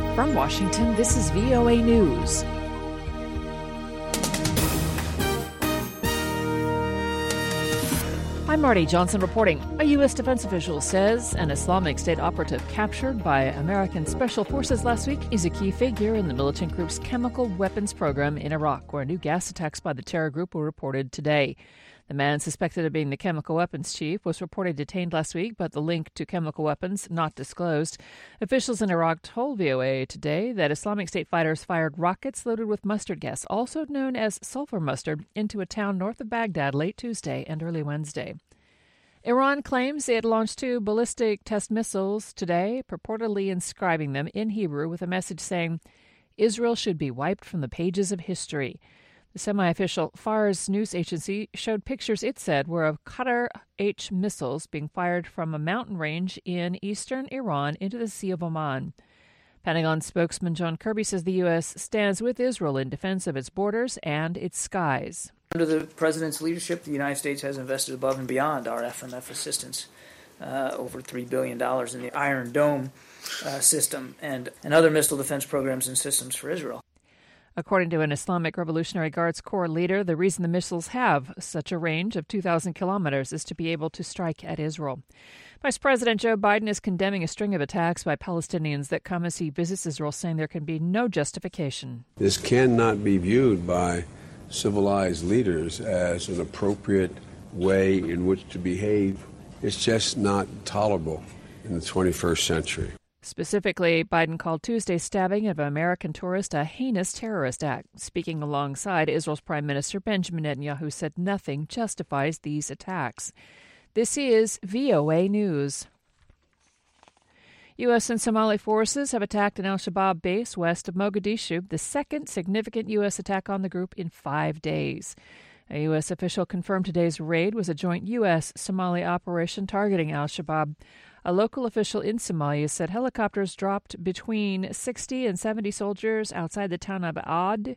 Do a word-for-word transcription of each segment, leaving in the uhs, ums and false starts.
From Washington, this is V O A News. I'm Marty Johnson reporting. A U S defense official says an Islamic State operative captured by American Special Forces last week is a key figure in the militant group's chemical weapons program in Iraq, where new gas attacks by the terror group were reported today. The man suspected of being the chemical weapons chief was reported detained last week, but the link to chemical weapons not disclosed. Officials in Iraq told V O A today that Islamic State fighters fired rockets loaded with mustard gas, also known as sulfur mustard, into a town north of Baghdad late Tuesday and early Wednesday. Iran claims it launched two ballistic test missiles today, purportedly inscribing them in Hebrew with a message saying, "Israel should be wiped from the pages of history." The semi-official Fars news agency showed pictures it said were of Qatar-H missiles being fired from a mountain range in eastern Iran into the Sea of Oman. Pentagon spokesman John Kirby says the U S stands with Israel in defense of its borders and its skies. Under the President's leadership, the United States has invested above and beyond our F M F assistance, uh, over three billion dollars in the Iron Dome uh, system and, and other missile defense programs and systems for Israel. According to an Islamic Revolutionary Guards Corps leader, the reason the missiles have such a range of two thousand kilometers is to be able to strike at Israel. Vice President Joe Biden is condemning a string of attacks by Palestinians that come as he visits Israel, saying there can be no justification. This cannot be viewed by civilized leaders as an appropriate way in which to behave. It's just not tolerable in the twenty-first century. Specifically, Biden called Tuesday's stabbing of an American tourist a heinous terrorist act. Speaking alongside Israel's Prime Minister Benjamin Netanyahu said nothing justifies these attacks. This is V O A News. U S and Somali forces have attacked an al-Shabaab base west of Mogadishu, the second significant U S attack on the group in five days. A U S official confirmed today's raid was a joint U S Somali operation targeting al-Shabaab. A local official in Somalia said helicopters dropped between sixty and seventy soldiers outside the town of Ad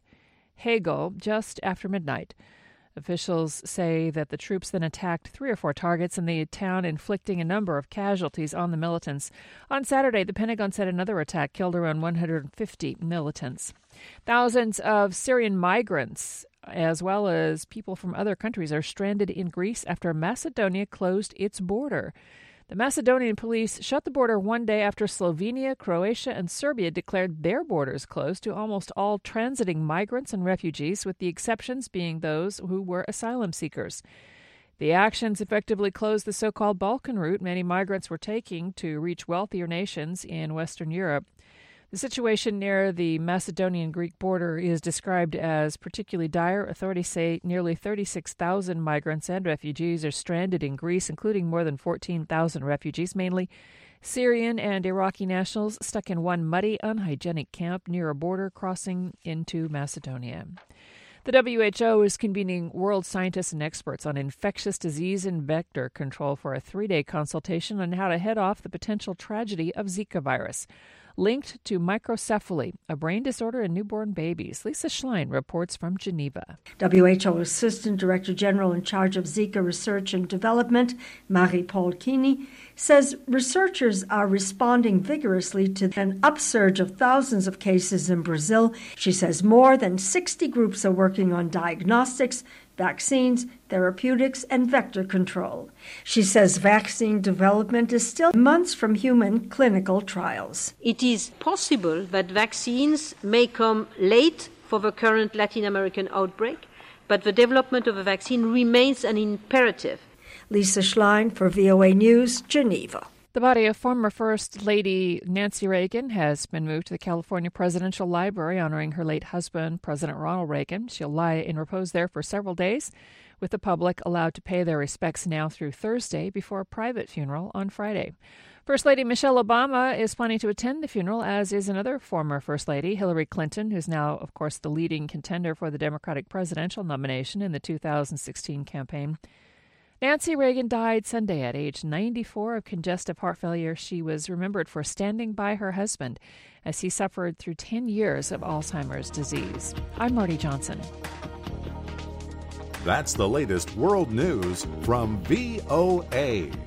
Hegel just after midnight. Officials say that the troops then attacked three or four targets in the town, inflicting a number of casualties on the militants. On Saturday, the Pentagon said another attack killed around one hundred fifty militants. Thousands of Syrian migrants, as well as people from other countries, are stranded in Greece after Macedonia closed its border. The Macedonian police shut the border one day after Slovenia, Croatia, and Serbia declared their borders closed to almost all transiting migrants and refugees, with the exceptions being those who were asylum seekers. The actions effectively closed the so-called Balkan route many migrants were taking to reach wealthier nations in Western Europe. The situation near the Macedonian-Greek border is described as particularly dire. Authorities say nearly thirty-six thousand migrants and refugees are stranded in Greece, including more than fourteen thousand refugees, mainly Syrian and Iraqi nationals, stuck in one muddy, unhygienic camp near a border crossing into Macedonia. The W H O is convening world scientists and experts on infectious disease and vector control for a three-day consultation on how to head off the potential tragedy of Zika virus, linked to microcephaly, a brain disorder in newborn babies. Lisa Schlein reports from Geneva. W H O Assistant Director General in charge of Zika Research and Development, Marie-Paule Kini, says researchers are responding vigorously to an upsurge of thousands of cases in Brazil. She says more than sixty groups are working on diagnostics, vaccines, therapeutics, and vector control. She says vaccine development is still months from human clinical trials. It is possible that vaccines may come late for the current Latin American outbreak, but the development of a vaccine remains an imperative. Lisa Schlein for V O A News, Geneva. The body of former First Lady Nancy Reagan has been moved to the California Presidential Library, honoring her late husband, President Ronald Reagan. She'll lie in repose there for several days, with the public allowed to pay their respects now through Thursday before a private funeral on Friday. First Lady Michelle Obama is planning to attend the funeral, as is another former First Lady, Hillary Clinton, who's now, of course, the leading contender for the Democratic presidential nomination in the two thousand sixteen campaign. Nancy Reagan died Sunday at age ninety-four of congestive heart failure. She was remembered for standing by her husband as he suffered through ten years of Alzheimer's disease. I'm Marty Johnson. That's the latest world news from V O A.